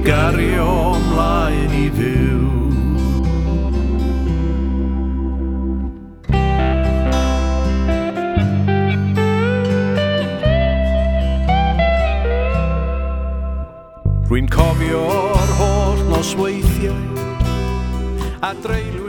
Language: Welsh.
gario mlaen I fyw. Rwy'n cofio'r holl nosweithiau a dreulwi